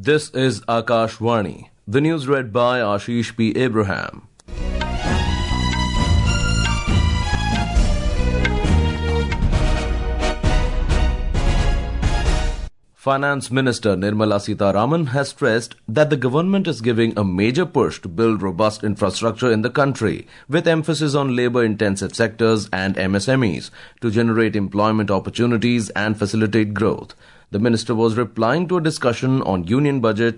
This is Akashvani. The news read by Ashish P. Abraham. Finance Minister Nirmala Sitharaman has stressed that the government is giving a major push to build robust infrastructure in the country, with emphasis on labour-intensive sectors and MSMEs to generate employment opportunities and facilitate growth. The minister was replying to a discussion on Union Budget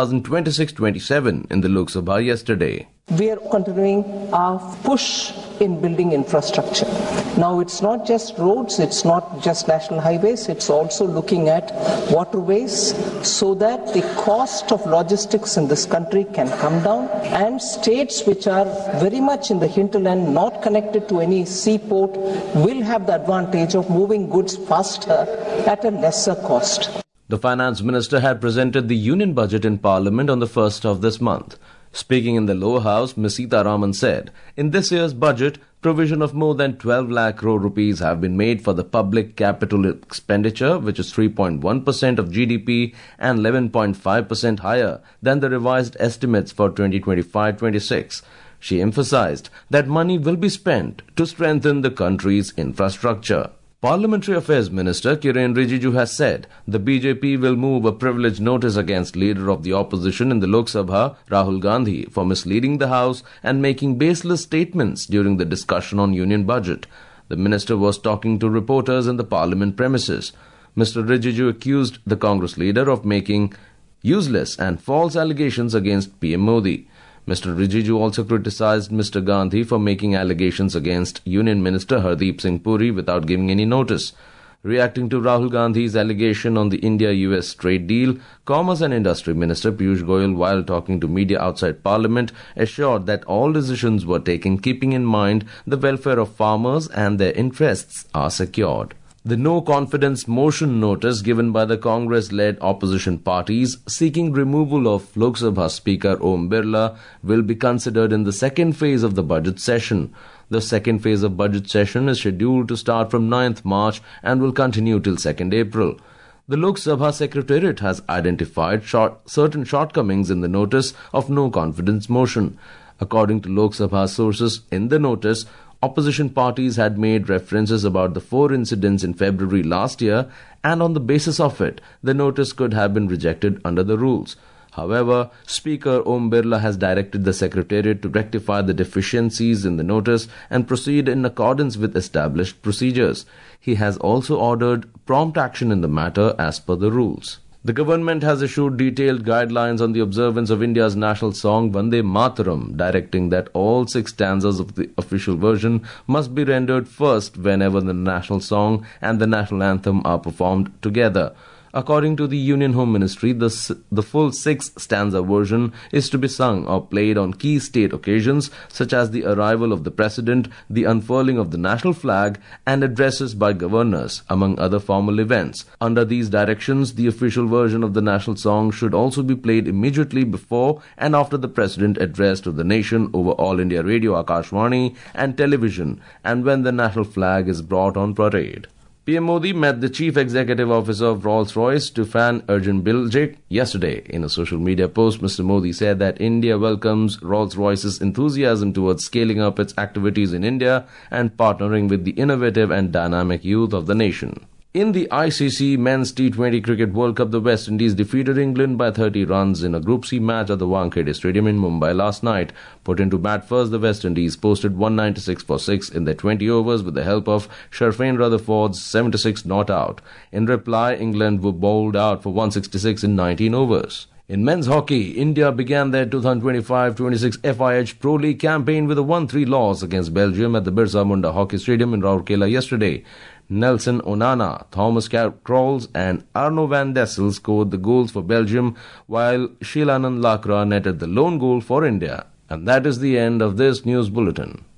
2026-27 in the Lok Sabha yesterday. We are continuing our push in building infrastructure. Now it's not just roads, it's not just national highways, it's also looking at waterways so that the cost of logistics in this country can come down, and states which are very much in the hinterland, not connected to any seaport, will have the advantage of moving goods faster at a lesser cost. The finance minister had presented the Union Budget in Parliament on the 1st of this month. Speaking in the lower house, Ms. Sitharaman said, in this year's budget, provision of more than 12 lakh crore rupees have been made for the public capital expenditure, which is 3.1% of GDP and 11.5% higher than the revised estimates for 2025-26. She emphasized that money will be spent to strengthen the country's infrastructure. Parliamentary Affairs Minister Kiren Rijiju has said the BJP will move a privilege notice against Leader of the Opposition in the Lok Sabha, Rahul Gandhi, for misleading the House and making baseless statements during the discussion on Union Budget. The minister was talking to reporters in the Parliament premises. Mr. Rijiju accused the Congress leader of making useless and false allegations against PM Modi. Mr. Rijiju also criticized Mr. Gandhi for making allegations against Union Minister Hardeep Singh Puri without giving any notice. Reacting to Rahul Gandhi's allegation on the India-US trade deal, Commerce and Industry Minister Piyush Goyal, while talking to media outside Parliament, assured that all decisions were taken keeping in mind the welfare of farmers and their interests are secured. The no-confidence motion notice given by the Congress-led opposition parties seeking removal of Lok Sabha Speaker Om Birla will be considered in the second phase of the budget session. The second phase of budget session is scheduled to start from 9th March and will continue till 2nd April. The Lok Sabha Secretariat has identified certain shortcomings in the notice of no-confidence motion. According to Lok Sabha sources in the notice, opposition parties had made references about the 4 incidents in February last year, and on the basis of it, the notice could have been rejected under the rules. However, Speaker Om Birla has directed the Secretariat to rectify the deficiencies in the notice and proceed in accordance with established procedures. He has also ordered prompt action in the matter as per the rules. The government has issued detailed guidelines on the observance of India's national song Vande Mataram, directing that all 6 stanzas of the official version must be rendered first whenever the national song and the national anthem are performed together. According to the Union Home Ministry, the full 6-stanza version is to be sung or played on key state occasions such as the arrival of the President, the unfurling of the national flag, and addresses by governors, among other formal events. Under these directions, the official version of the national song should also be played immediately before and after the President address to the nation over All India Radio, Akashvani, and television, and when the national flag is brought on parade. PM Modi met the Chief Executive Officer of Rolls-Royce, Tufan Ergin Biljik, yesterday. In a social media post, Mr. Modi said that India welcomes Rolls-Royce's enthusiasm towards scaling up its activities in India and partnering with the innovative and dynamic youth of the nation. In the ICC Men's T20 Cricket World Cup, the West Indies defeated England by 30 runs in a Group C match at the Wankhede Stadium in Mumbai last night. Put into bat first, the West Indies posted 196 for 6 in their 20 overs with the help of Sharfane Rutherford's 76 not out. In reply, England were bowled out for 166 in 19 overs. In men's hockey, India began their 2025-26 FIH Pro League campaign with a 1-3 loss against Belgium at the Birsa Munda Hockey Stadium in Rourkela yesterday. Nelson Onana, Thomas Krolls and Arno van Dessel scored the goals for Belgium, while Shilanand Lakra netted the lone goal for India. And that is the end of this news bulletin.